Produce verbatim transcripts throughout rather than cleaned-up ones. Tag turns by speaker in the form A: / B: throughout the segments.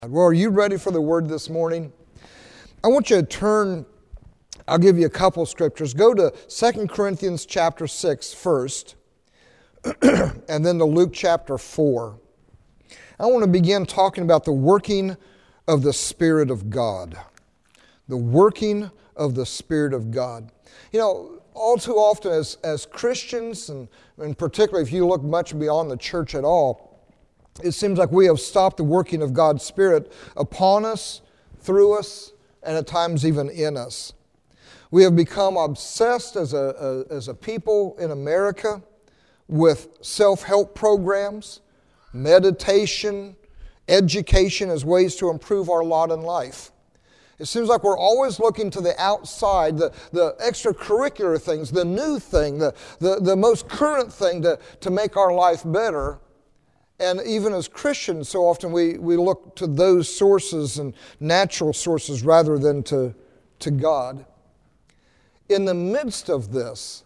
A: Well, are you ready for the word this morning? I want you to turn, I'll give you a couple scriptures. Go to Second Corinthians chapter six first, and then to Luke chapter four. I want to begin talking about the working of the Spirit of God. The working of the Spirit of God. You know, all too often as, as Christians, and, and particularly if you look much beyond the church at all, it seems like we have stopped the working of God's Spirit upon us, through us, and at times even in us. We have become obsessed as a, a, as a people in America with self-help programs, meditation, education as ways to improve our lot in life. It seems like we're always looking to the outside, the, the extracurricular things, the new thing, the, the, the most current thing to, to make our life better. And even as Christians, so often we, we look to those sources and natural sources rather than to, to God. In the midst of this,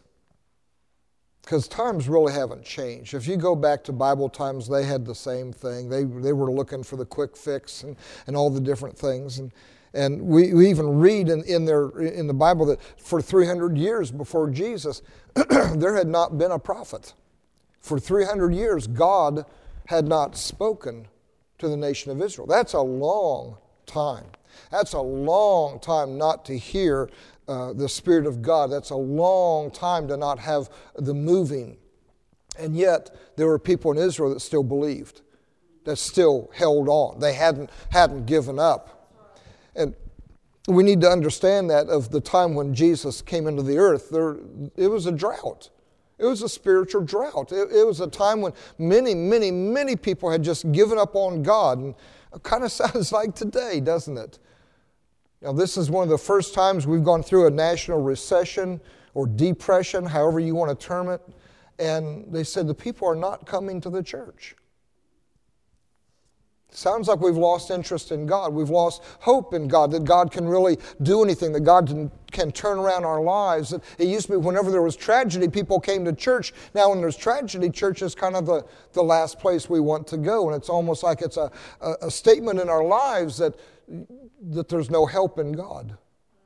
A: because times really haven't changed. If you go back to Bible times, they had the same thing. They they were looking for the quick fix and, and all the different things. And and we, we even read in, in, their, in the Bible that for three hundred years before Jesus, there had not been a prophet. For three hundred years, God had not spoken to the nation of Israel. That's a long time. That's a long time not to hear uh, the Spirit of God. That's a long time to not have the moving. And yet, there were people in Israel that still believed, that still held on. They hadn't, hadn't given up. And we need to understand that of the time when Jesus came into the earth, there, it was a drought. It was a spiritual drought. It, it was a time when many, many, many people had just given up on God. And it kind of sounds like today, doesn't it? Now, this is one of the first times we've gone through a national recession or depression, however you want to term it. And they said the people are not coming to the church. Sounds like we've lost interest in God. We've lost hope in God, that God can really do anything, that God can, can turn around our lives. It used to be whenever there was tragedy, people came to church. Now when there's tragedy, church is kind of the, the last place we want to go. And it's almost like it's a, a, a statement in our lives that, that there's no help in God.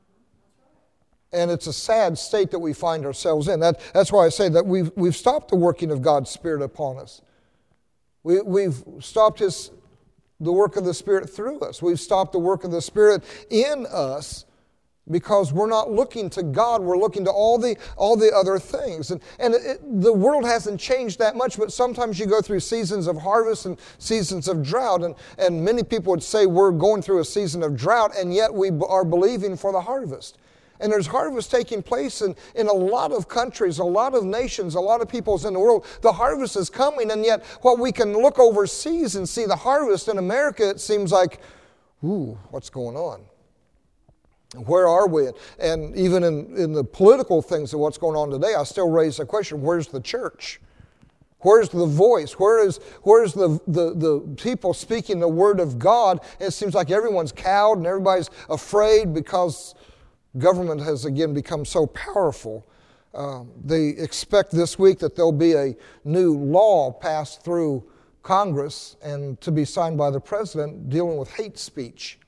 A: And it's a sad state that we find ourselves in. That, that's why I say that we've, we've stopped the working of God's Spirit upon us. We, we've stopped His... the work of the Spirit through us. We've stopped the work of the Spirit in us because we're not looking to God. We're looking to all the all the other things. And, and it, the world hasn't changed that much, but sometimes you go through seasons of harvest and seasons of drought. And, and many people would say we're going through a season of drought, and yet we are believing for the harvest. And there's harvest taking place in, in a lot of countries, a lot of nations, a lot of peoples in the world. The harvest is coming, and yet what we can look overseas and see the harvest in America, it seems like, ooh, what's going on? Where are we? And even in, in the political things of what's going on today, I still raise the question, where's the church? Where's the voice? Where is where's the, the, the people speaking the Word of God? And it seems like everyone's cowed and everybody's afraid because government has again become so powerful. Um, they expect this week that there'll be a new law passed through Congress and to be signed by the president dealing with hate speech.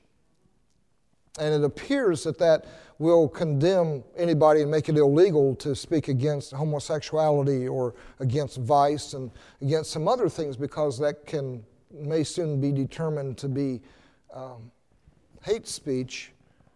A: And it appears that that will condemn anybody and make it illegal to speak against homosexuality or against vice and against some other things, because that can may soon be determined to be um, hate speech.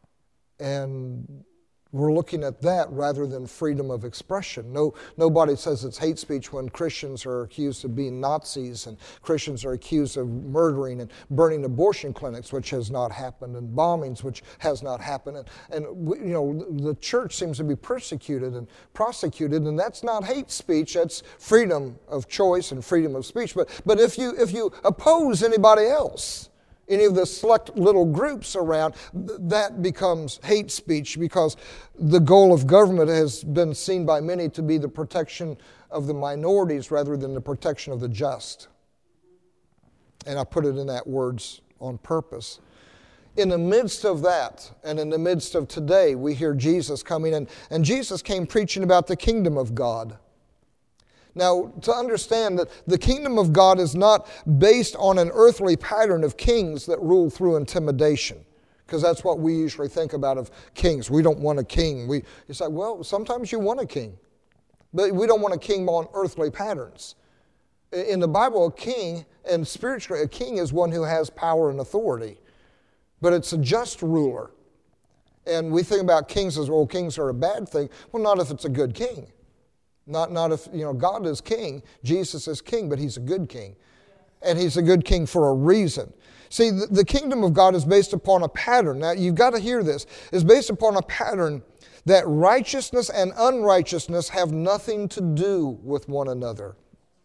A: And we're looking at that rather than freedom of expression. No, nobody says it's hate speech when Christians are accused of being Nazis and Christians are accused of murdering and burning abortion clinics, which has not happened, and bombings, which has not happened. And, and you know, the church seems to be persecuted and prosecuted, and that's not hate speech. That's freedom of choice and freedom of speech. But but if you if you oppose anybody else, any of the select little groups around, that becomes hate speech, because the goal of government has been seen by many to be the protection of the minorities rather than the protection of the just. And I put it in that words on purpose. In the midst of that, and in the midst of today, we hear Jesus coming in, and Jesus came preaching about the kingdom of God. Now, to understand that the kingdom of God is not based on an earthly pattern of kings that rule through intimidation, because that's what we usually think about of kings. We don't want a king. We, it's like, well, sometimes you want a king, but we don't want a king on earthly patterns. In the Bible, a king, and spiritually, a king is one who has power and authority, but it's a just ruler. And we think about kings as, well, kings are a bad thing. Well, not if it's a good king. Not, not if, you know, God is king, Jesus is king, but he's a good king. And he's a good king for a reason. See, the, the kingdom of God is based upon a pattern. Now, you've got to hear this. It's based upon a pattern that righteousness and unrighteousness have nothing to do with one another.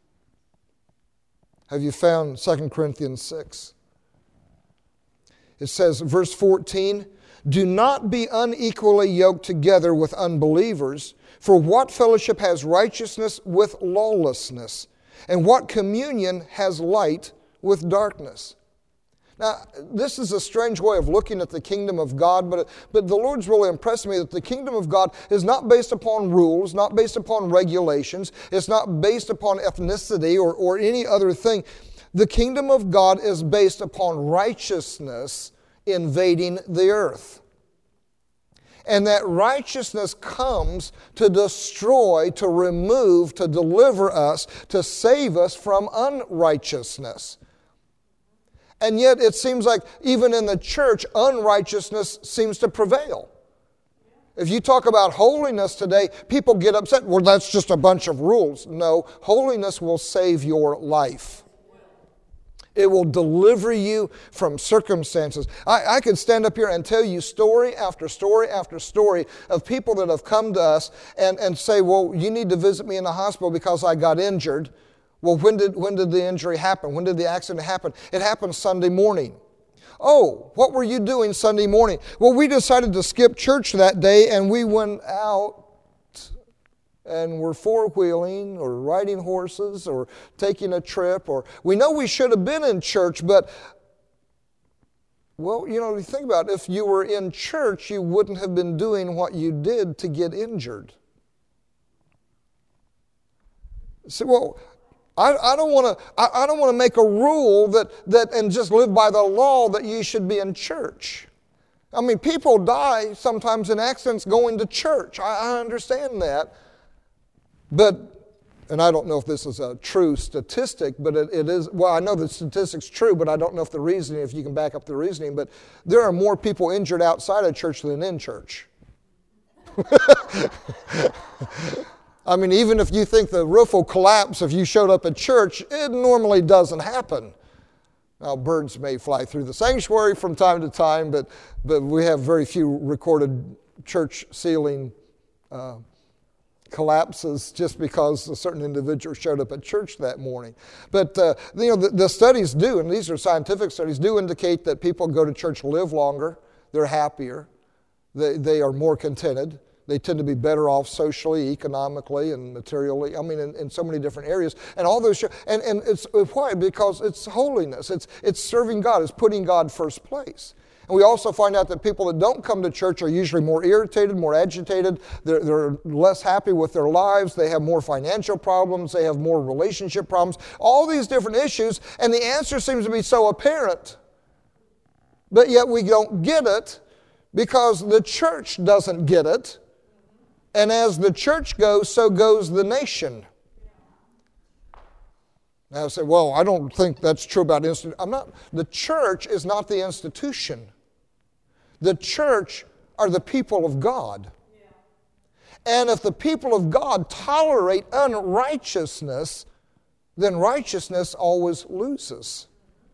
A: Have you found Second Corinthians six? It says, verse fourteen, do not be unequally yoked together with unbelievers. For what fellowship has righteousness with lawlessness? And what communion has light with darkness? Now, this is a strange way of looking at the kingdom of God, but, but the Lord's really impressed me that the kingdom of God is not based upon rules, not based upon regulations. It's not based upon ethnicity or, or any other thing. The kingdom of God is based upon righteousness invading the earth. And that righteousness comes to destroy, to remove, to deliver us, to save us from unrighteousness. And yet it seems like even in the church, unrighteousness seems to prevail. If you talk about holiness today, people get upset. Well, that's just a bunch of rules. No, holiness will save your life. It will deliver you from circumstances. I, I could stand up here and tell you story after story after story of people that have come to us and, and say, well, you need to visit me in the hospital because I got injured. Well, when did, when did the injury happen? When did the accident happen? It happened Sunday morning. Oh, what were you doing Sunday morning? Well, we decided to skip church that day and we went out and we're four-wheeling or riding horses or taking a trip, or we know we should have been in church, but, well, you know, you think about it, if you were in church, you wouldn't have been doing what you did to get injured. See, well, I, I don't want to I, I don't want to make a rule that, that and just live by the law that you should be in church. I mean, people die sometimes in accidents going to church. I, I understand that. But, and I don't know if this is a true statistic, but it, it is, well, I know the statistic's true, but I don't know if the reasoning, if you can back up the reasoning, but there are more people injured outside of church than in church. I mean, even if you think the roof will collapse if you showed up at church, it normally doesn't happen. Now, birds may fly through the sanctuary from time to time, but, but we have very few recorded church ceiling uh collapses just because a certain individual showed up at church that morning. But uh, you know, the, the studies do, and these are scientific studies, do indicate that people who go to church live longer, they're happier, they, they are more contented, they tend to be better off socially, economically, and materially, I mean, in, in so many different areas. And all those, and, and it's why? Because it's holiness, it's, it's serving God, it's putting God first place. And we also find out that people that don't come to church are usually more irritated, more agitated. They're, they're less happy with their lives. They have more financial problems. They have more relationship problems. All these different issues. And the answer seems to be so apparent. But yet we don't get it because the church doesn't get it. And as the church goes, so goes the nation. Now I say, well, I don't think that's true about institution. I'm not. The church is not the institution. The church are the people of God. Yeah. And if the people of God tolerate unrighteousness, then righteousness always loses.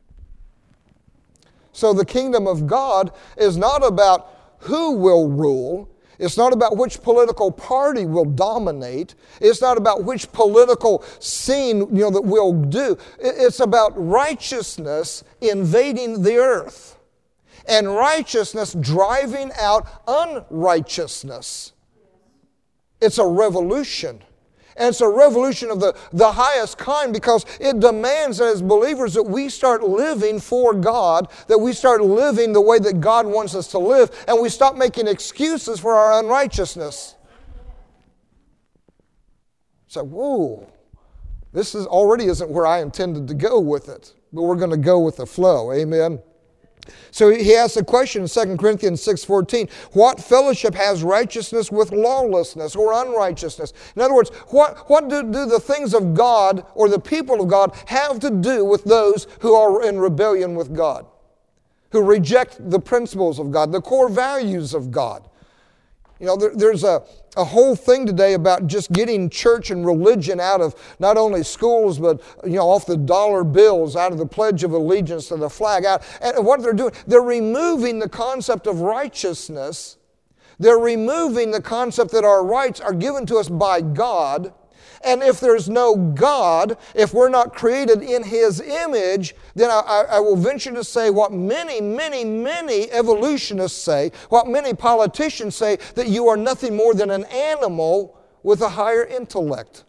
A: So the kingdom of God is not about who will rule. It's not about which political party will dominate. It's not about which political scene, you know, that we'll do. It's about righteousness invading the earth and righteousness driving out unrighteousness. It's a revolution. And it's a revolution of the, the highest kind because it demands that as believers that we start living for God, that we start living the way that God wants us to live, and we stop making excuses for our unrighteousness. So, whoa, This is already isn't where I intended to go with it, but we're going to go with the flow. Amen. So he asks a question in Second Corinthians six fourteen. What fellowship has righteousness with lawlessness or unrighteousness? In other words, what, what do, do the things of God or the people of God have to do with those who are in rebellion with God? Who reject the principles of God, the core values of God? You know, there, there's a, a whole thing today about just getting church and religion out of not only schools, but, you know, off the dollar bills, out of the Pledge of Allegiance to the flag. Out, and what they're doing, they're removing the concept of righteousness. They're removing the concept that our rights are given to us by God. And if there's no God, if we're not created in His image, then I, I will venture to say what many, many, many evolutionists say, what many politicians say, that you are nothing more than an animal with a higher intellect.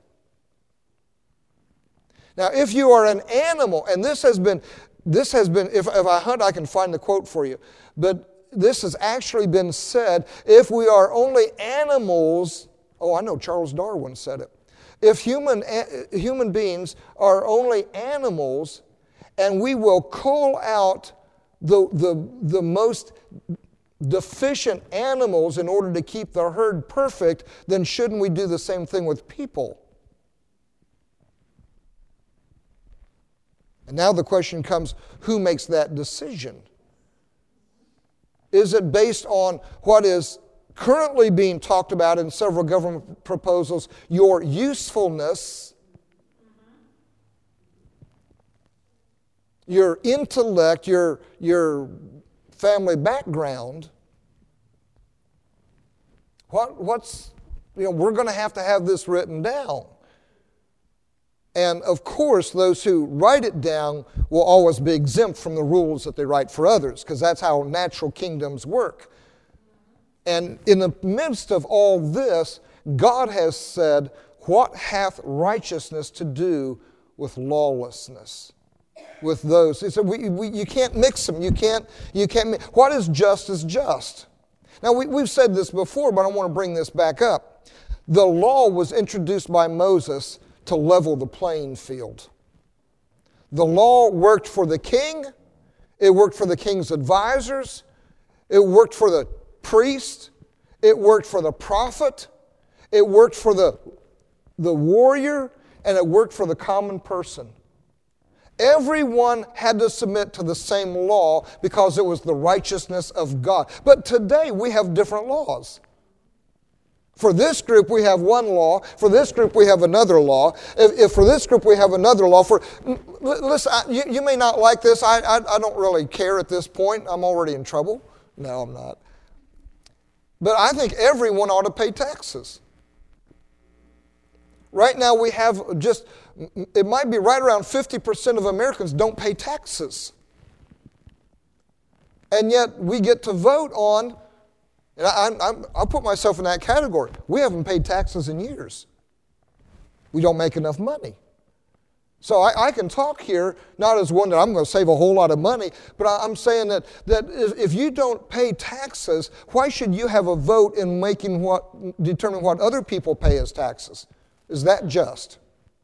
A: Now, if you are an animal, and this has been, this has been, if, if I hunt, I can find the quote for you, but this has actually been said, if we are only animals, oh, I know Charles Darwin said it. If human, human beings are only animals and we will cull out the, the, the most deficient animals in order to keep the herd perfect, then shouldn't we do the same thing with people? And now the question comes, who makes that decision? Is it based on what is currently being talked about in several government proposals, your usefulness, your intellect, your, your family background? What, what's, you know, we're going to have to have this written down. And of course, those who write it down will always be exempt from the rules that they write for others, because that's how natural kingdoms work. And in the midst of all this, God has said, what hath righteousness to do with lawlessness? With those. He said, we, we, you can't mix them. You can't, you can't mix. What is just is just. Now, we, we've said this before, but I want to bring this back up. The law was introduced by Moses to level the playing field. The law worked for the king. It worked for the king's advisors. It worked for the priest, it worked for the prophet, it worked for the, the warrior, and it worked for the common person. Everyone had to submit to the same law because it was the righteousness of God. But today we have different laws. For this group we have one law, for this group we have another law, if, if for this group we have another law. For listen, I, you, you may not like this, I, I, I don't really care at this point, I'm already in trouble. No, I'm not. But I think everyone ought to pay taxes. Right now we have just, it might be right around fifty percent of Americans don't pay taxes. And yet we get to vote on, and I, I, I'll put myself in that category. We haven't paid taxes in years. We don't make enough money. So I, I can talk here, not as one that I'm going to save a whole lot of money, but I, I'm saying that, that if, if you don't pay taxes, why should you have a vote in making what, determining what other people pay as taxes? Is that just?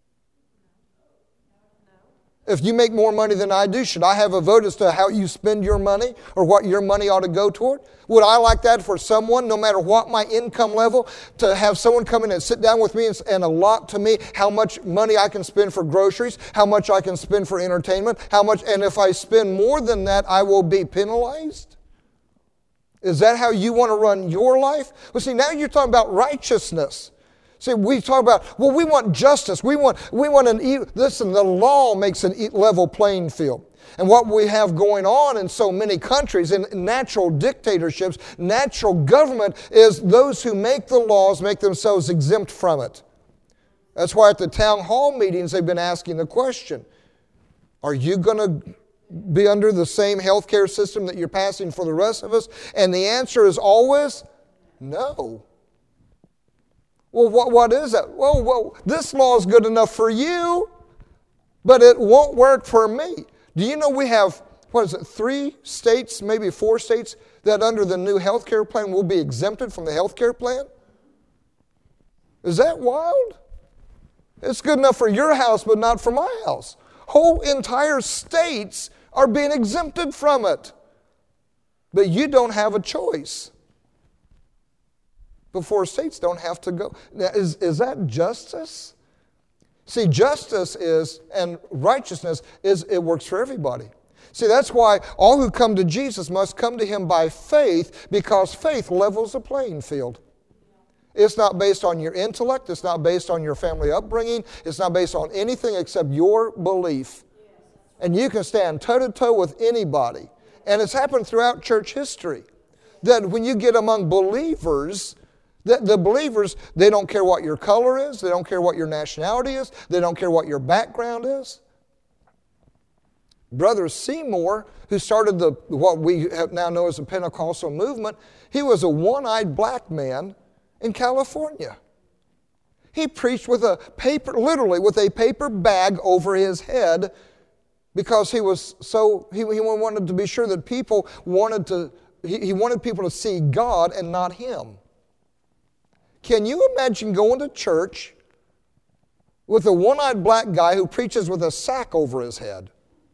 A: If you make more money than I do, should I have a vote as to how you spend your money or what your money ought to go toward? Would I like that for someone, no matter what my income level, to have someone come in and sit down with me and, and allot to me how much money I can spend for groceries, how much I can spend for entertainment, how much, and if I spend more than that, I will be penalized? Is that how you want to run your life? Well, see, now you're talking about righteousness. See, we talk about, well, we want justice. We want, we want an, e- listen, the law makes an e- level playing field. And what we have going on in so many countries, in natural dictatorships, natural government, is those who make the laws make themselves exempt from it. That's why at the town hall meetings they've been asking the question, are you going to be under the same health care system that you're passing for the rest of us? And the answer is always no. Well, what, what is that? Well, well, this law is good enough for you, but it won't work for me. Do you know we have, what is it, three states, maybe four states, that under the new health care plan will be exempted from the health care plan? Is that wild? It's good enough for your house, but not for my house. Whole entire states are being exempted from it. But you don't have a choice. But four states don't have to go. Now, is, is that justice? See, justice is, and righteousness is, it works for everybody. See, that's why all who come to Jesus must come to Him by faith, because faith levels the playing field. It's not based on your intellect. It's not based on your family upbringing. It's not based on anything except your belief. And you can stand toe-to-toe with anybody. And it's happened throughout church history that when you get among believers, the, the believers, they don't care what your color is. They don't care what your nationality is. They don't care what your background is. Brother Seymour, who started the what we have now know as the Pentecostal movement, he was a one-eyed black man in California. He preached with a paper, literally with a paper bag over his head, because he was so he, he wanted to be sure that people wanted to he, he wanted people to see God and not him. Can you imagine going to church with a one-eyed black guy who preaches with a sack over his head?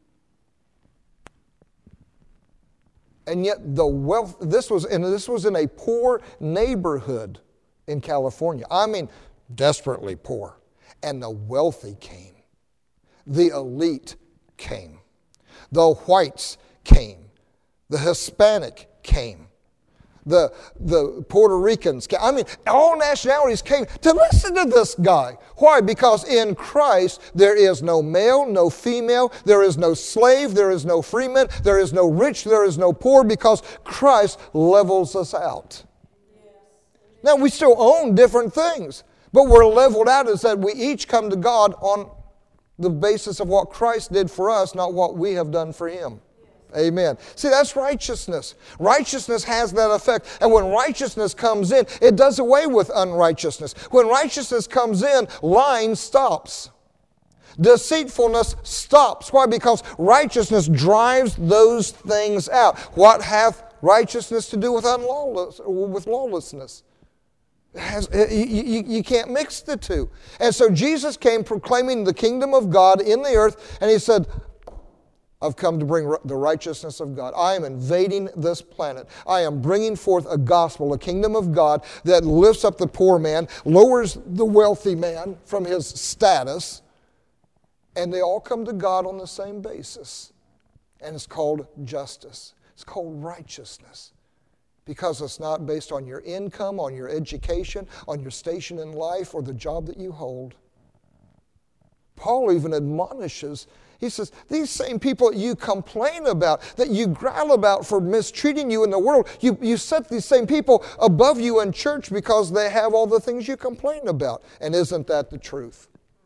A: And yet the wealth, this was, and this was in a poor neighborhood in California. I mean, desperately poor. And the wealthy came. The elite came. The whites came. The Hispanic came. The, the Puerto Ricans came. I mean, all nationalities came to listen to this guy. Why? Because in Christ there is no male, no female, there is no slave, there is no freeman, there is no rich, there is no poor, because Christ levels us out. Now, we still own different things, but we're leveled out as that we each come to God on the basis of what Christ did for us, not what we have done for Him. Amen. See, that's righteousness. Righteousness has that effect. And when righteousness comes in, it does away with unrighteousness. When righteousness comes in, lying stops. Deceitfulness stops. Why? Because righteousness drives those things out. What hath righteousness to do with unlawless, with lawlessness? It has, you, you, you can't mix the two. And so Jesus came proclaiming the kingdom of God in the earth, and He said, I've come to bring the righteousness of God. I am invading this planet. I am bringing forth a gospel, a kingdom of God that lifts up the poor man, lowers the wealthy man from his status, and they all come to God on the same basis. And it's called justice. It's called righteousness. Because it's not based on your income, on your education, on your station in life, or the job that you hold. Paul even admonishes, he says, these same people that you complain about, that you growl about for mistreating you in the world, you, you set these same people above you in church because they have all the things you complain about. And isn't that the truth?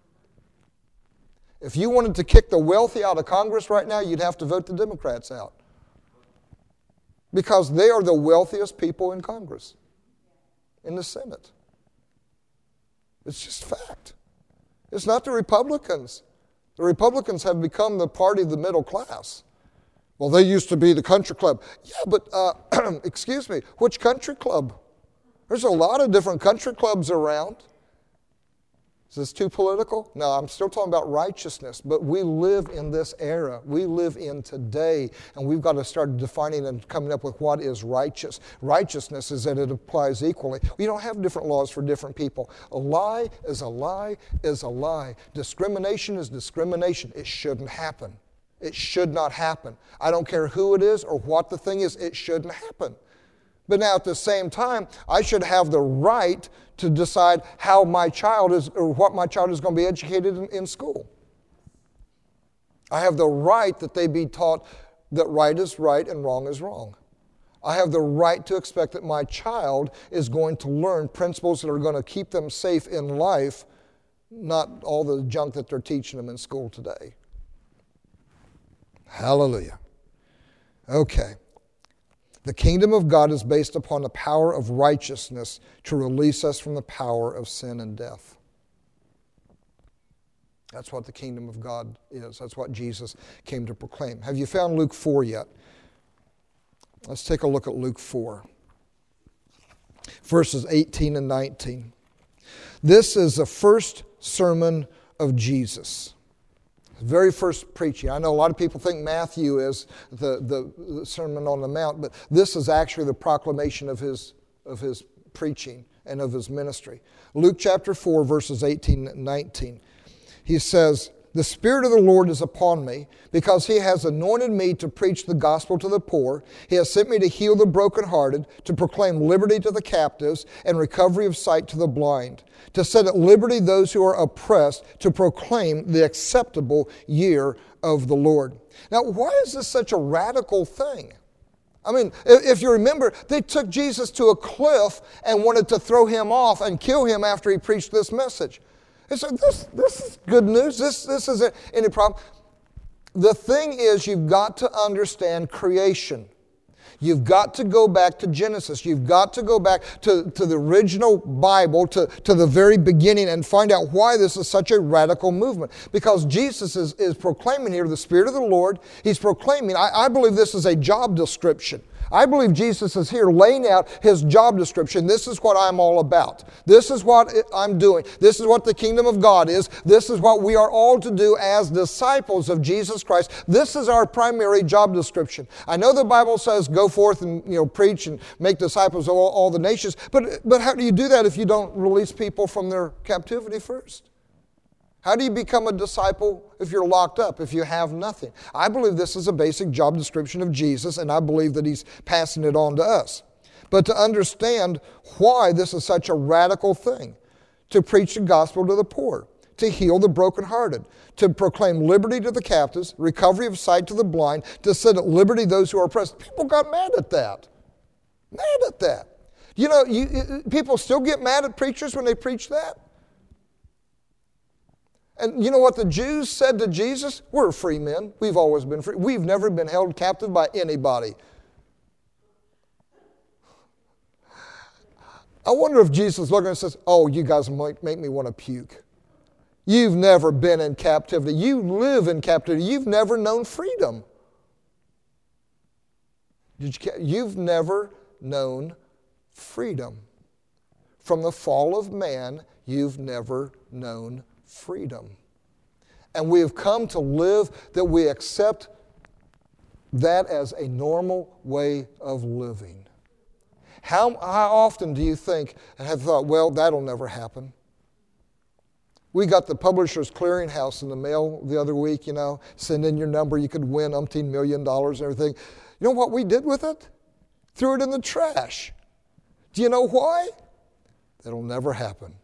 A: If you wanted to kick the wealthy out of Congress right now, you'd have to vote the Democrats out. Because they are the wealthiest people in Congress, in the Senate. It's just fact. It's not the Republicans. The Republicans have become the party of the middle class. Well, they used to be the country club. Yeah, but, uh, excuse me, which country club? There's a lot of different country clubs around. Is this too political? No, I'm still talking about righteousness, but we live in this era. We live in today, and we've got to start defining and coming up with what is righteous. Righteousness is that it applies equally. We don't have different laws for different people. A lie is a lie is a lie. Discrimination is discrimination. It shouldn't happen. It should not happen. I don't care who it is or what the thing is. It shouldn't happen. But now at the same time, I should have the right to decide how my child is, or what my child is going to be educated in, in school. I have the right that they be taught that right is right and wrong is wrong. I have the right to expect that my child is going to learn principles that are going to keep them safe in life, not all the junk that they're teaching them in school today. Hallelujah. Okay. The kingdom of God is based upon the power of righteousness to release us from the power of sin and death. That's what the kingdom of God is. That's what Jesus came to proclaim. Have you found Luke four yet? Let's take a look at Luke four. Verses eighteen and nineteen. This is the first sermon of Jesus. Very first preaching. I know a lot of people think Matthew is the, the, the Sermon on the Mount, but this is actually the proclamation of his, of his preaching and of his ministry. Luke chapter four, verses eighteen and nineteen. He says, "The Spirit of the Lord is upon me, because He has anointed me to preach the gospel to the poor. He has sent me to heal the brokenhearted, to proclaim liberty to the captives, and recovery of sight to the blind, to set at liberty those who are oppressed, to proclaim the acceptable year of the Lord." Now, why is this such a radical thing? I mean, if you remember, they took Jesus to a cliff and wanted to throw him off and kill him after he preached this message. And so this, this is good news. This, this isn't any problem. The thing is, you've got to understand creation. You've got to go back to Genesis. You've got to go back to, to the original Bible, to, to the very beginning, and find out why this is such a radical movement. Because Jesus is, is proclaiming here the Spirit of the Lord. He's proclaiming, I, I believe this is a job description. I believe Jesus is here laying out his job description. This is what I'm all about. This is what I'm doing. This is what the kingdom of God is. This is what we are all to do as disciples of Jesus Christ. This is our primary job description. I know the Bible says go forth and, you know, preach and make disciples of all, all the nations, but, but how do you do that if you don't release people from their captivity first? How do you become a disciple if you're locked up, if you have nothing? I believe this is a basic job description of Jesus, and I believe that he's passing it on to us. But to understand why this is such a radical thing, to preach the gospel to the poor, to heal the brokenhearted, to proclaim liberty to the captives, recovery of sight to the blind, to set at liberty those who are oppressed. People got mad at that. Mad at that. You know, you, people still get mad at preachers when they preach that. And you know what the Jews said to Jesus? We're free men. We've always been free. We've never been held captive by anybody. I wonder if Jesus looking and says, oh, you guys might make me want to puke. You've never been in captivity. You live in captivity. You've never known freedom. Did you, you've never known freedom. From the fall of man, you've never known freedom. And we have come to live that we accept that as a normal way of living. How, how often do you think and have thought, well, that'll never happen? We got the Publishers Clearinghouse in the mail the other week, you know, send in your number, you could win umpteen million dollars and everything. You know what we did with it? Threw it in the trash. Do you know why? It'll never happen.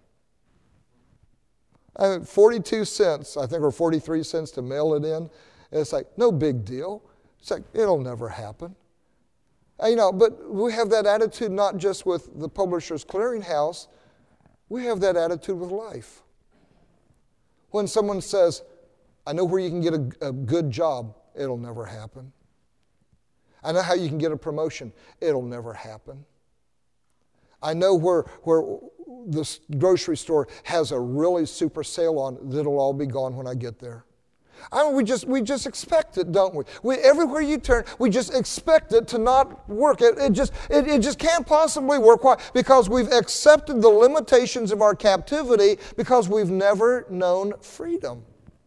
A: Uh, forty-two cents, I think, or forty-three cents to mail it in. And it's like, no big deal. It's like, it'll never happen. Uh, you know, but we have that attitude not just with the Publishers Clearinghouse. We have that attitude with life. When someone says, I know where you can get a, a good job, it'll never happen. I know how you can get a promotion, it'll never happen. I know where, where this grocery store has a really super sale on, that'll all be gone when I get there. I mean, we just we just expect it, don't we? We everywhere you turn, we just expect it to not work. It, it just it, it just can't possibly work. Why? Because we've accepted the limitations of our captivity because we've never known freedom.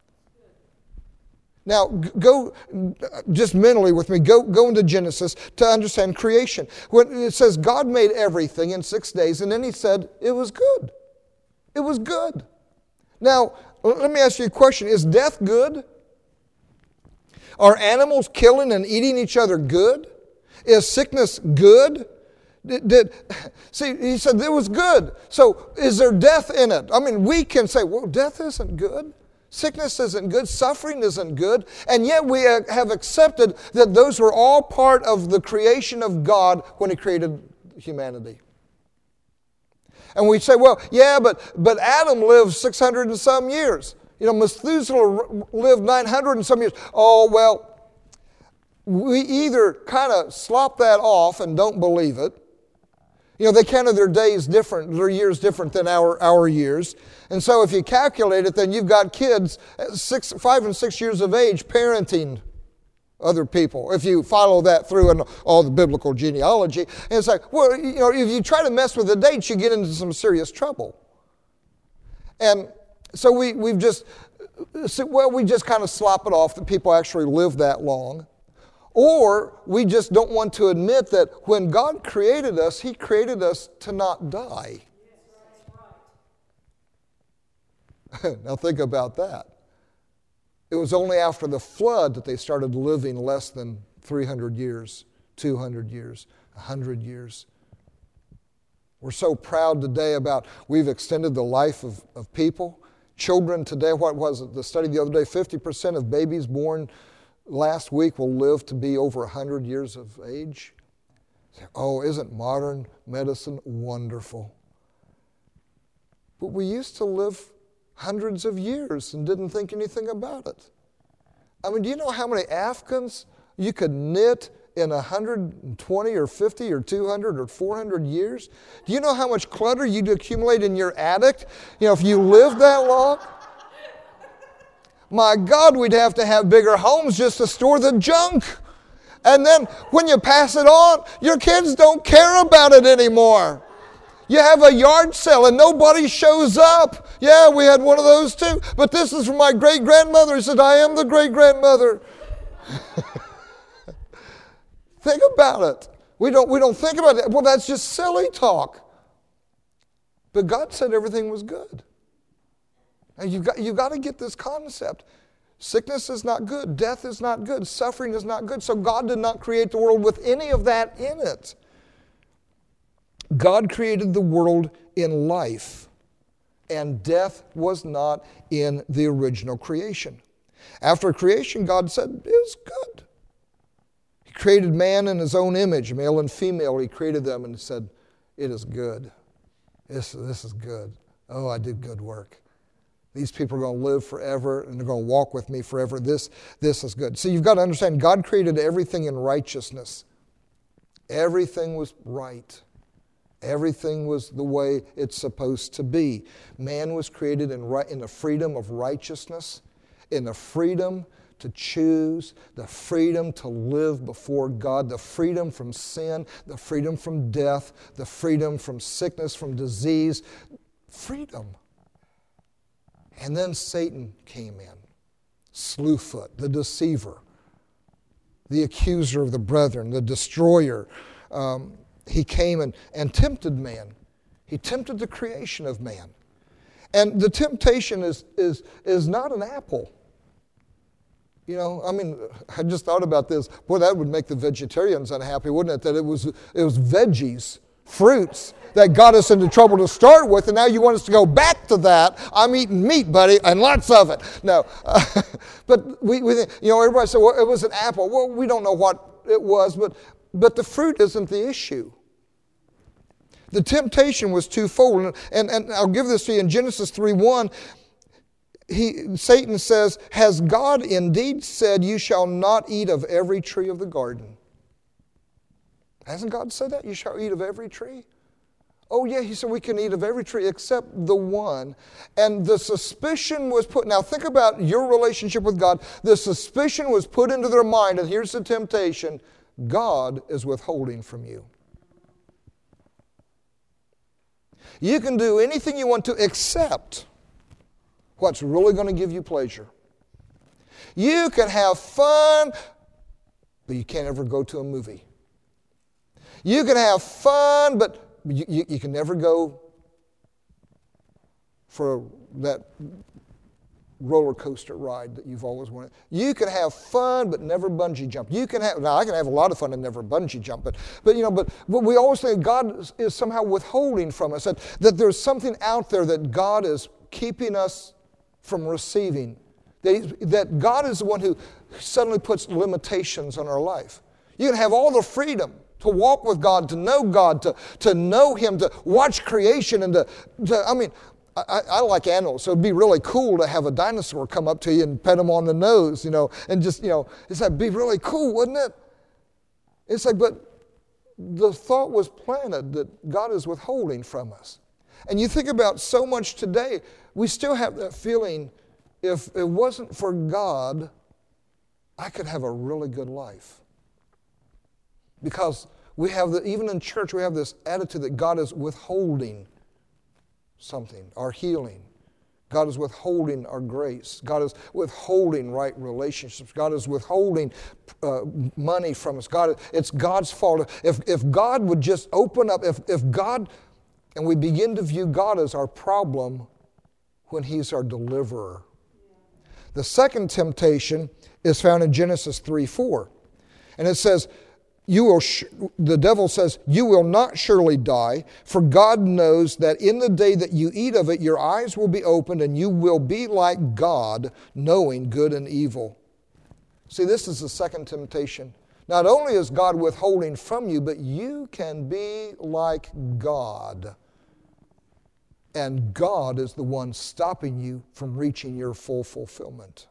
A: Now, go just mentally with me, go, go into Genesis to understand creation. When it says God made everything in six days, and then he said it was good. It was good. Now, let me ask you a question. Is death good? Are animals killing and eating each other good? Is sickness good? Did, did, see, he said it was good. So is there death in it? I mean, we can say, well, death isn't good. Sickness isn't good. Suffering isn't good. And yet we have accepted that those were all part of the creation of God when he created humanity. And we say, well, yeah, but, but Adam lived six hundred and some years. You know, Methuselah lived nine hundred and some years. Oh, well, we either kind of slop that off and don't believe it. You know, they counted their days different, their years different than our, our years. And so if you calculate it, then you've got kids at six, five and six years of age parenting other people, if you follow that through in all the biblical genealogy. And it's like, well, you know, if you try to mess with the dates, you get into some serious trouble. And So we, we've just, well, we just kind of slop it off that people actually live that long. Or we just don't want to admit that when God created us, He created us to not die. Now think about that. It was only after the flood that they started living less than three hundred years, two hundred years, one hundred years. We're so proud today about we've extended the life of, of people. Children today, what was it? The study the other day, fifty percent of babies born last week will live to be over one hundred years of age. Oh, isn't modern medicine wonderful? But we used to live hundreds of years and didn't think anything about it. I mean, do you know how many Afghans you could knit in one hundred twenty or fifty or two hundred or four hundred years? Do you know how much clutter you'd accumulate in your attic, you know, if you lived that long? My God, we'd have to have bigger homes just to store the junk. And then when you pass it on, your kids don't care about it anymore. You have a yard sale and nobody shows up. Yeah, we had one of those too. But this is from my great-grandmother. He said, I am the great-grandmother. Think about it. We don't, we don't think about it. Well, that's just silly talk. But God said everything was good. And you've got, you've got to get this concept. Sickness is not good. Death is not good. Suffering is not good. So God did not create the world with any of that in it. God created the world in life, and death was not in the original creation. After creation, God said, it was good. He created man in His own image, male and female. He created them and said, it is good. This, this is good. Oh, I did good work. These people are going to live forever, and they're going to walk with me forever. This, this is good. So you've got to understand, God created everything in righteousness. Everything was right. Everything was the way it's supposed to be. Man was created in, right, in the freedom of righteousness, in the freedom to choose, the freedom to live before God, the freedom from sin, the freedom from death, the freedom from sickness, from disease. Freedom. And then Satan came in. Slewfoot, the deceiver, the accuser of the brethren, the destroyer. Um, he came and, and tempted man. He tempted the creation of man. And the temptation is, is, is not an apple. You know, I mean, I just thought about this. Boy, that would make the vegetarians unhappy, wouldn't it? That it was, it was veggies, fruits, that got us into trouble to start with, and now you want us to go back to that. I'm eating meat, buddy, and lots of it. No. Uh, but, we, we, you know, everybody said, well, it was an apple. Well, we don't know what it was, but, but the fruit isn't the issue. The temptation was twofold. And, and I'll give this to you in Genesis three one. He, Satan says, has God indeed said, you shall not eat of every tree of the garden? Hasn't God said that? You shall eat of every tree? Oh, yeah, he said we can eat of every tree except the one. And the suspicion was put, now think about your relationship with God. The suspicion was put into their mind, and here's the temptation, God is withholding from you. You can do anything you want to except what's really going to give you pleasure. You can have fun, but you can't ever go to a movie. You can have fun, but you, you, you can never go for that roller coaster ride that you've always wanted. You can have fun, but never bungee jump. You can have, now I can have a lot of fun and never bungee jump, but, but you know, but, but we always think God is, is somehow withholding from us, that, that there's something out there that God is keeping us from receiving. That, that God is the one who suddenly puts limitations on our life. You can have all the freedom to walk with God, to know God, to, to know Him, to watch creation, and to, to I mean, I, I like animals, so it'd be really cool to have a dinosaur come up to you and pet him on the nose, you know, and just, you know, it's like, be really cool, wouldn't it? It's like, but the thought was planted that God is withholding from us. And you think about so much today, we still have that feeling, if it wasn't for God, I could have a really good life. Because we have, the, even in church, we have this attitude that God is withholding something, our healing. God is withholding our grace. God is withholding right relationships. God is withholding uh, money from us. God, it's God's fault. If, if God would just open up, if, if God, and we begin to view God as our problem when He's our deliverer. The second temptation is found in Genesis three four. And it says, You will. Sh- the devil says, you will not surely die, for God knows that in the day that you eat of it, your eyes will be opened and you will be like God, knowing good and evil. See, this is the second temptation. Not only is God withholding from you, but you can be like God. And God is the one stopping you from reaching your full fulfillment.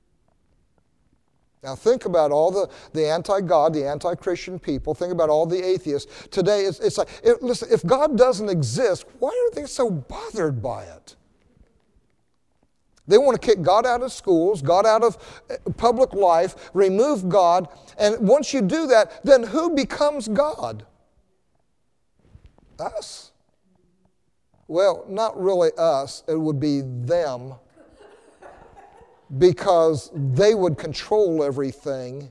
A: Now think about all the, the anti-God, the anti-Christian people. Think about all the atheists. Today, it's, it's like, it, listen, if God doesn't exist, why are they so bothered by it? They want to kick God out of schools, God out of public life, remove God. And once you do that, then who becomes God? Us. Well, not really us. It would be them. Because they would control everything,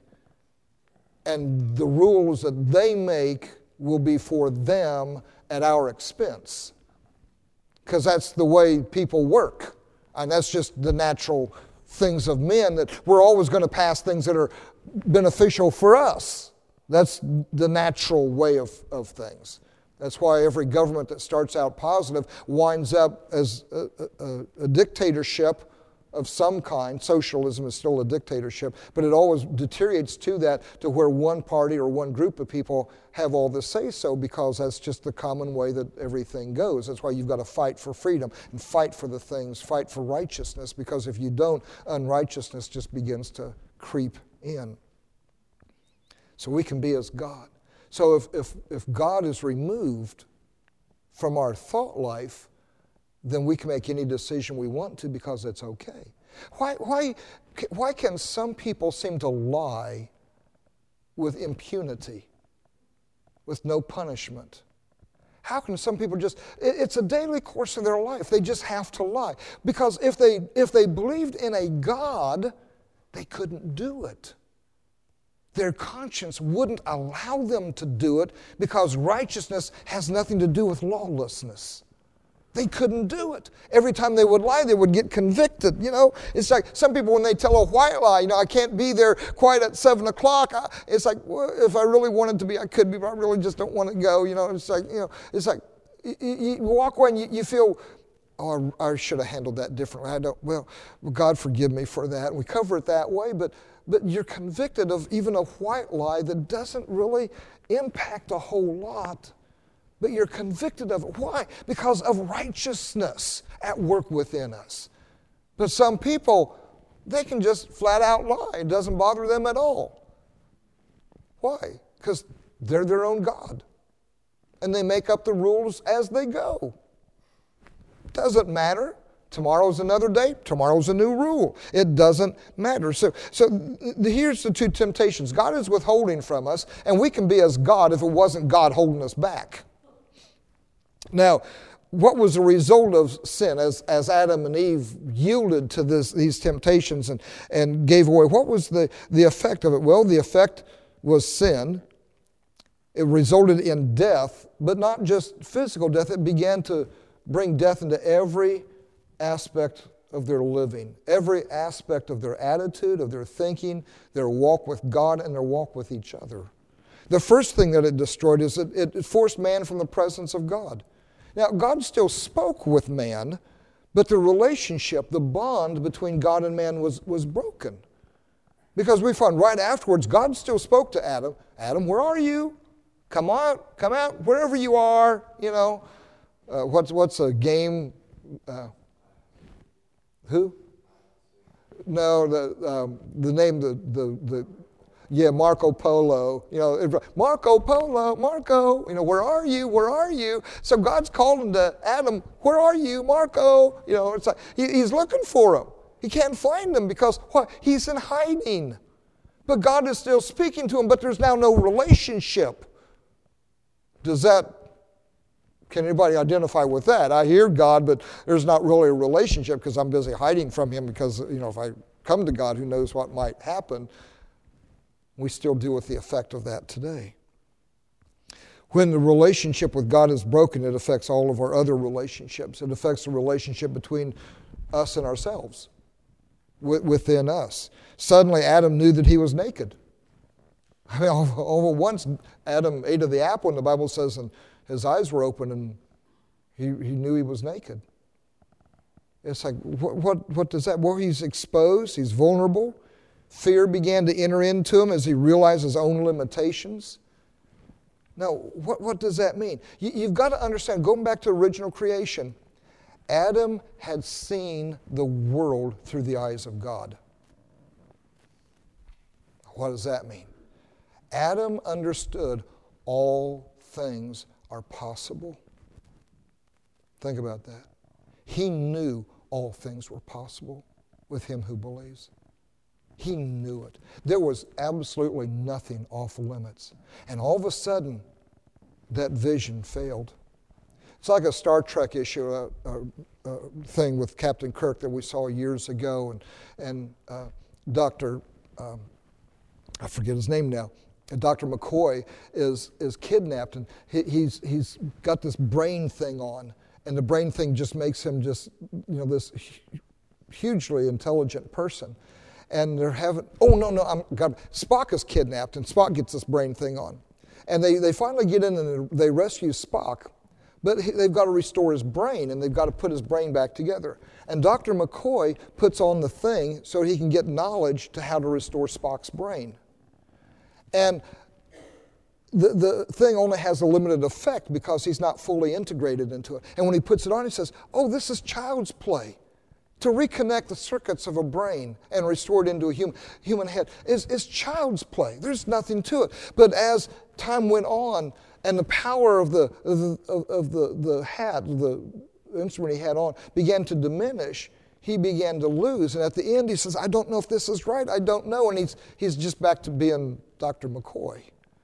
A: and the rules that they make will be for them at our expense. Because that's the way people work. And that's just the natural things of men, that we're always going to pass things that are beneficial for us. That's the natural way of, of things. That's why every government that starts out positive winds up as a, a, a dictatorship of some kind. Socialism is still a dictatorship, but it always deteriorates to that, to where one party or one group of people have all the say-so, because that's just the common way that everything goes. That's why you've got to fight for freedom and fight for the things, fight for righteousness, because if you don't, unrighteousness just begins to creep in. So we can be as God. So if, if, if God is removed from our thought life, then we can make any decision we want to, because it's okay. Why, why, why can some people seem to lie with impunity, with no punishment? How can some people just, it's a daily course of their life. They just have to lie. Because if they, if they believed in a God, they couldn't do it. Their conscience wouldn't allow them to do it, because righteousness has nothing to do with lawlessness. They couldn't do it. Every time they would lie, they would get convicted. You know, it's like some people, when they tell a white lie, you know, I can't be there quite at seven o'clock. I, it's like, well, if I really wanted to be, I could be, but I really just don't want to go. You know, it's like, you know, it's like you, you walk away and you, you feel, oh, I, I should have handled that differently. I don't. Well, God forgive me for that. And we cover it that way, but but you're convicted of even a white lie that doesn't really impact a whole lot. But you're convicted of it. Why? Because of righteousness at work within us. But some people, they can just flat out lie. It doesn't bother them at all. Why? Because they're their own God. And they make up the rules as they go. Doesn't matter. Tomorrow's another day. Tomorrow's a new rule. It doesn't matter. So, so th- here's the two temptations. God is withholding from us, and we can be as God if it wasn't God holding us back. Now, what was the result of sin as, as Adam and Eve yielded to this, these temptations and, and gave away? What was the, the effect of it? Well, the effect was sin. It resulted in death, but not just physical death. It began to bring death into every aspect of their living, every aspect of their attitude, of their thinking, their walk with God, and their walk with each other. The first thing that it destroyed is that it forced man from the presence of God. Now, God still spoke with man, but the relationship, the bond between God and man was, was broken. Because we find right afterwards, God still spoke to Adam. Adam, where are you? Come out, come out, wherever you are. You know, uh, what's what's a game? Uh, who? No, the um, the name the the the. Yeah, Marco Polo, you know, Marco Polo, Marco, you know, where are you, where are you? So God's calling to Adam, where are you, Marco? You know, it's like, he, he's looking for him. He can't find him because what? He's in hiding. But God is still speaking to him, but there's now no relationship. Does that Can anybody identify with that? I hear God, but there's not really a relationship because I'm busy hiding from him because, you know, if I come to God, who knows what might happen. We still deal with the effect of that today. When the relationship with God is broken, it affects all of our other relationships. It affects the relationship between us and ourselves, within us. Suddenly, Adam knew that he was naked. I mean, all, all at once, Adam ate of the apple, and the Bible says, and his eyes were open, and he, he knew he was naked. It's like, what, what, what does that, well, he's exposed, he's vulnerable. Fear began to enter into him as he realized his own limitations. Now, what, what does that mean? You, you've got to understand, going back to original creation, Adam had seen the world through the eyes of God. What does that mean? Adam understood all things are possible. Think about that. He knew all things were possible with him who believes. He knew it. There was absolutely nothing off limits. And all of a sudden, that vision failed. It's like a Star Trek issue, a, a, a thing with Captain Kirk that we saw years ago, and, and uh, Doctor, um, I forget his name now, Doctor McCoy is, is kidnapped, and he, he's, he's got this brain thing on, and the brain thing just makes him just, you know, this hugely intelligent person. And they're having, oh, no, no, I'm, God, Spock is kidnapped, and Spock gets this brain thing on. And they, they finally get in and they rescue Spock, but he, they've got to restore his brain, and they've got to put his brain back together. And Doctor McCoy puts on the thing so he can get knowledge to how to restore Spock's brain. And the, the thing only has a limited effect because he's not fully integrated into it. And when he puts it on, he says, oh, this is child's play. To reconnect the circuits of a brain and restore it into a human, human head is, is child's play. There's nothing to it. But as time went on and the power of the, of the, of the, the hat, the instrument he had on, began to diminish, he began to lose. And at the end, he says, I don't know if this is right. I don't know. And he's, he's just back to being Doctor McCoy.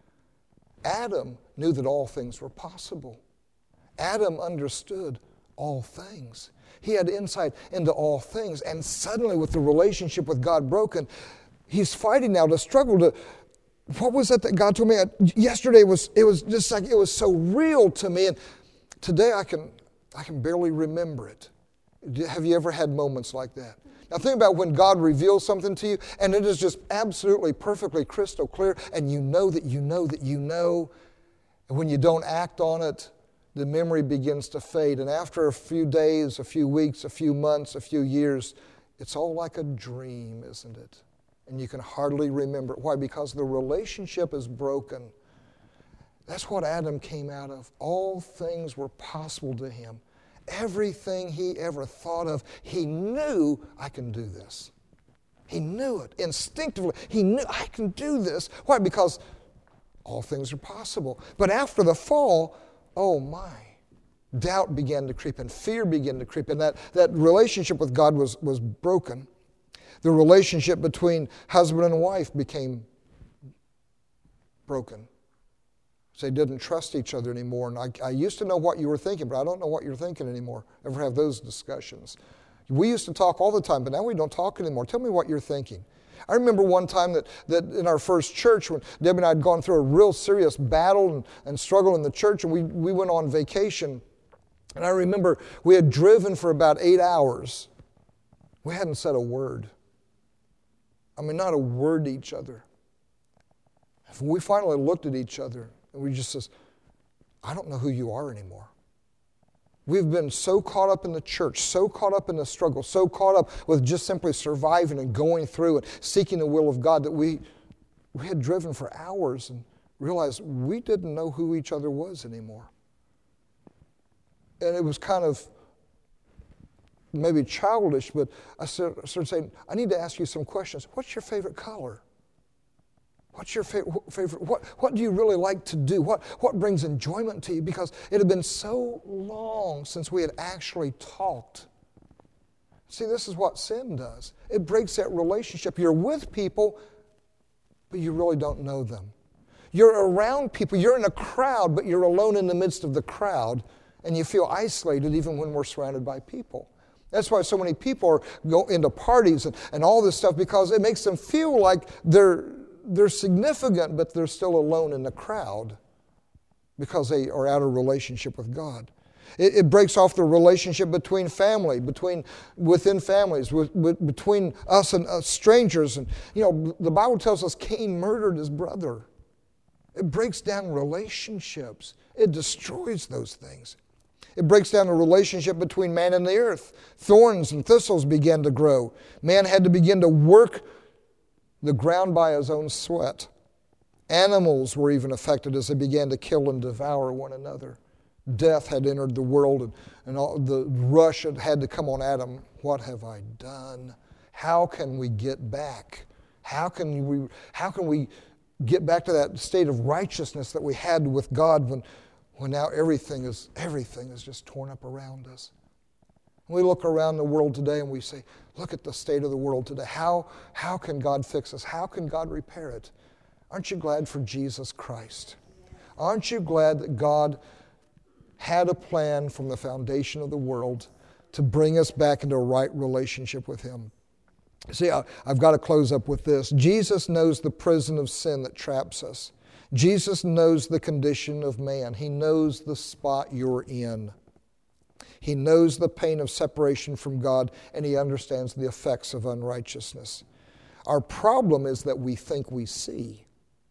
A: Adam knew that all things were possible. Adam understood all things. He had insight into all things. And suddenly, with the relationship with God broken, he's fighting now to struggle to, what was that that God told me? Yesterday was, it was just like, it was so real to me. And today I can, I can barely remember it. Have you ever had moments like that? Now think about when God reveals something to you, and it is just absolutely perfectly crystal clear, and you know that you know that you know, and when you don't act on it, the memory begins to fade. And after a few days, a few weeks, a few months, a few years, it's all like a dream, isn't it? And you can hardly remember. Why? Because the relationship is broken. That's what Adam came out of. All things were possible to him. Everything he ever thought of, he knew, I can do this. He knew it instinctively. He knew, I can do this. Why? Because all things are possible. But after the fall, oh my, doubt began to creep in, fear began to creep in. That, that relationship with God was, was broken. The relationship between husband and wife became broken. So they didn't trust each other anymore. And I, I used to know what you were thinking, but I don't know what you're thinking anymore. Ever have those discussions? We used to talk all the time, but now we don't talk anymore. Tell me what you're thinking. I remember one time that, that in our first church, when Debbie and I had gone through a real serious battle and, and struggle in the church, and we, we went on vacation. And I remember we had driven for about eight hours. We hadn't said a word. I mean, not a word to each other. We finally looked at each other, and we just says, I don't know who you are anymore. We've been so caught up in the church, so caught up in the struggle, so caught up with just simply surviving and going through and seeking the will of God that we, we had driven for hours and realized we didn't know who each other was anymore. And it was kind of maybe childish, but I started saying, I need to ask you some questions. What's your favorite color? What's your favorite, favorite what, what do you really like to do? What, what brings enjoyment to you? Because it had been so long since we had actually talked. See, this is what sin does. It breaks that relationship. You're with people, but you really don't know them. You're around people. You're in a crowd, but you're alone in the midst of the crowd, And you feel isolated even when we're surrounded by people. That's why so many people are go into parties and, and all this stuff, because it makes them feel like they're, they're significant, but they're still alone in the crowd because they are out of relationship with God. It, it breaks off the relationship between family, between within families, with, with, between us and uh, strangers. And you know, the Bible tells us Cain murdered his brother. It breaks down relationships. It destroys those things. It breaks down the relationship between man and the earth. Thorns and thistles began to grow. Man had to begin to work the ground by his own sweat. Animals were even affected as they began to kill and devour one another. Death had entered the world, and, and all, the rush had had to come on Adam. What have I done? How can we get back? How can we, how can we get back to that state of righteousness that we had with God when When now everything is everything is just torn up around us. We look around the world today and we say, look at the state of the world today. How, how can God fix us? How can God repair it? Aren't you glad for Jesus Christ? Aren't you glad that God had a plan from the foundation of the world to bring us back into a right relationship with Him? See, I, I've got to close up with this. Jesus knows the prison of sin that traps us. Jesus knows the condition of man. He knows the spot you're in. He knows the pain of separation from God, and He understands the effects of unrighteousness. Our problem is that we think we see.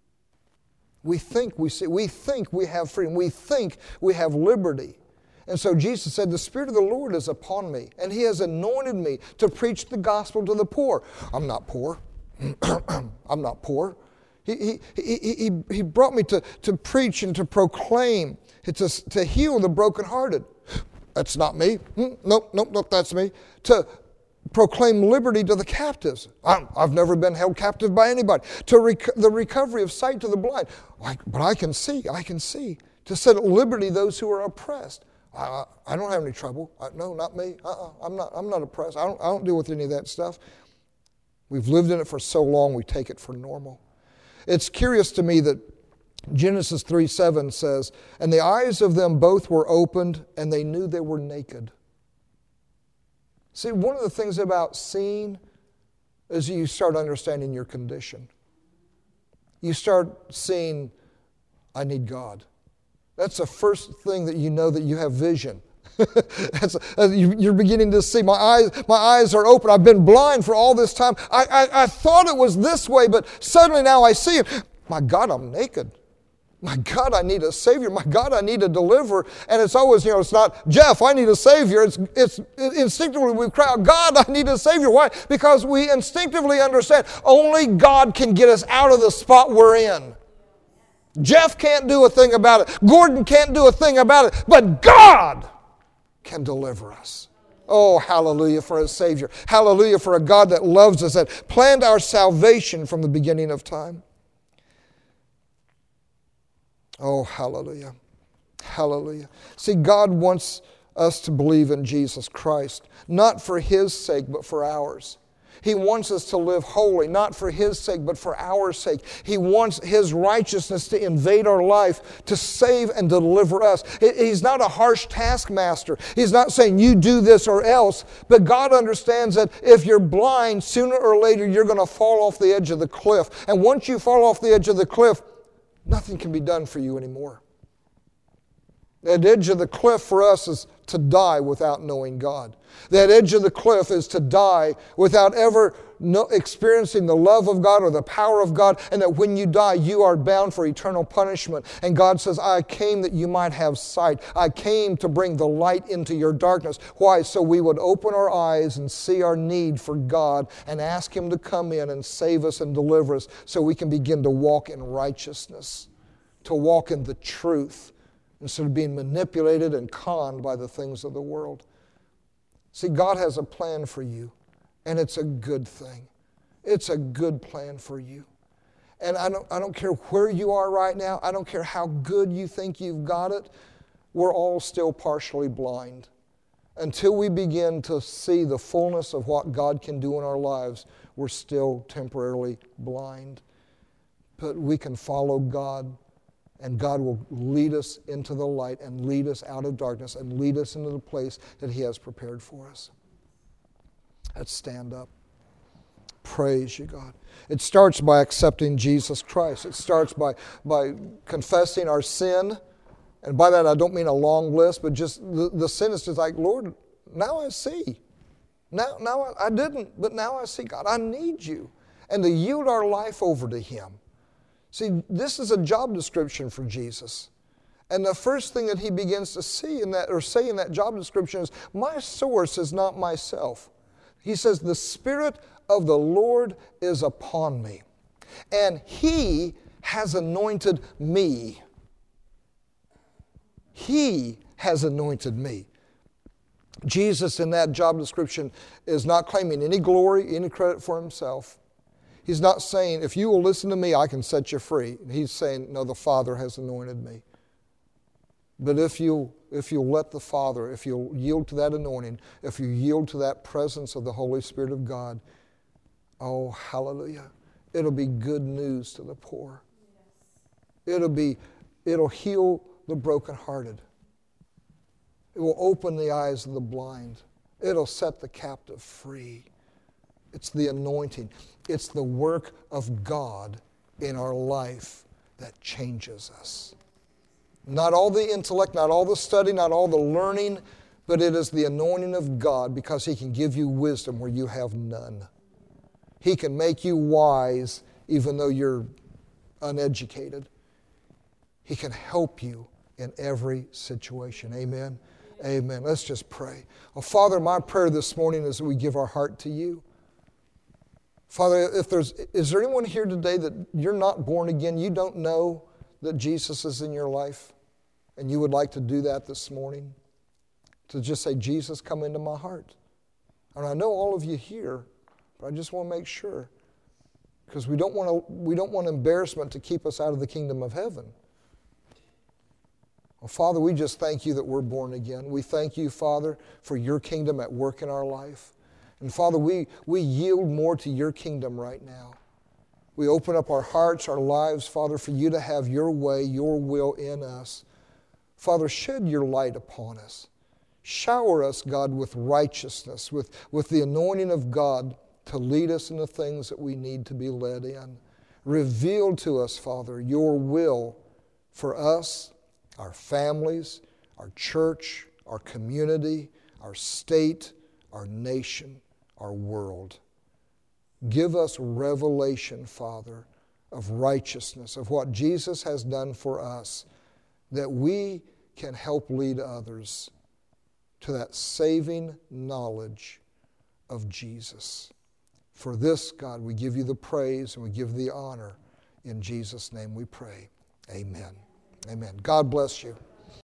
A: We think we see. We think we have freedom. We think we have liberty. And so Jesus said, the Spirit of the Lord is upon me, and He has anointed me to preach the gospel to the poor. I'm not poor. I'm not poor. He, he, he, he, he brought me to, to preach and to proclaim, to, to heal the brokenhearted. That's not me. Hmm, nope, nope, nope, that's me. To proclaim liberty to the captives. I'm, I've never been held captive by anybody. To rec- the recovery of sight to the blind. I, but I can see, I can see. To set at liberty those who are oppressed. I, I don't have any trouble. I, no, not me. Uh-uh, I'm not, I'm not oppressed. I don't, I don't deal with any of that stuff. We've lived in it for so long, we take it for normal. It's curious to me that Genesis three seven says, and the eyes of them both were opened, and they knew they were naked. See, one of the things about seeing is you start understanding your condition. You start seeing, I need God. That's the first thing that you know that you have vision. That's, you're beginning to see. My eyes, my eyes are open. I've been blind for all this time. I, I, I thought it was this way, but suddenly now I see it. My God, I'm naked. My God, I need a Savior. My God, I need a deliverer. And it's always, you know, it's not, Jeff, I need a Savior. It's, it's instinctively we cry out, God, I need a Savior. Why? Because we instinctively understand only God can get us out of the spot we're in. Jeff can't do a thing about it. Gordon can't do a thing about it. But God can deliver us. Oh, hallelujah for a Savior. Hallelujah for a God that loves us, that planned our salvation from the beginning of time. Oh, hallelujah. Hallelujah. See, God wants us to believe in Jesus Christ, not for His sake, but for ours. He wants us to live holy, not for His sake, but for our sake. He wants His righteousness to invade our life, to save and deliver us. He's not a harsh taskmaster. He's not saying you do this or else. But God understands that if you're blind, sooner or later you're going to fall off the edge of the cliff. And once you fall off the edge of the cliff, nothing can be done for you anymore. That edge of the cliff for us is to die without knowing God. That edge of the cliff is to die without ever know, experiencing the love of God or the power of God, and that when you die, you are bound for eternal punishment. And God says, I came that you might have sight. I came to bring the light into your darkness. Why? So we would open our eyes and see our need for God and ask Him to come in and save us and deliver us so we can begin to walk in righteousness, to walk in the truth, instead of being manipulated and conned by the things of the world. See, God has a plan for you, and it's a good thing. It's a good plan for you. And I don't, I don't care where you are right now. I don't care how good you think you've got it. We're all still partially blind. Until we begin to see the fullness of what God can do in our lives, we're still temporarily blind. But we can follow God And God will lead us into the light and lead us out of darkness and lead us into the place that He has prepared for us. Let's stand up. Praise you, God. It starts by accepting Jesus Christ. It starts by, by confessing our sin. And by that I don't mean a long list, but just the, the sin is just like, Lord, now I see. Now, now I, I didn't, but now I see, God, I need you. And to yield our life over to Him. See, this is a job description for Jesus. And the first thing that He begins to see in that, or say in that job description is, my source is not myself. He says, the Spirit of the Lord is upon me, and He has anointed me. He has anointed me. Jesus in that job description is not claiming any glory, any credit for Himself. He's not saying, if you will listen to me, I can set you free. He's saying, no, the Father has anointed me. But if you if you'll let the Father, if you'll yield to that anointing, if you yield to that presence of the Holy Spirit of God, oh, hallelujah, it'll be good news to the poor. Yes. It'll be, it'll heal the brokenhearted. It will open the eyes of the blind. It'll set the captive free. It's the anointing. It's the work of God in our life that changes us. Not all the intellect, not all the study, not all the learning, but it is the anointing of God, because He can give you wisdom where you have none. He can make you wise even though you're uneducated. He can help you in every situation. Amen? Amen. Let's just pray. Oh, Father, my prayer this morning is that we give our heart to you. Father, if there's, is there anyone here today that you're not born again, you don't know that Jesus is in your life, and you would like to do that this morning? To just say, Jesus, come into my heart. And I know all of you here, but I just want to make sure, because we don't want to, we don't want embarrassment to keep us out of the kingdom of heaven. Well, Father, we just thank you that we're born again. We thank you, Father, for your kingdom at work in our life. And Father, we, we yield more to your kingdom right now. We open up our hearts, our lives, Father, for you to have your way, your will in us. Father, shed your light upon us. Shower us, God, with righteousness, with, with the anointing of God to lead us in the things that we need to be led in. Reveal to us, Father, your will for us, our families, our church, our community, our state, our nation, our world. Give us revelation, Father, of righteousness, of what Jesus has done for us, that we can help lead others to that saving knowledge of Jesus. For this, God, we give you the praise and we give the honor. In Jesus' name we pray. Amen. Amen. God bless you.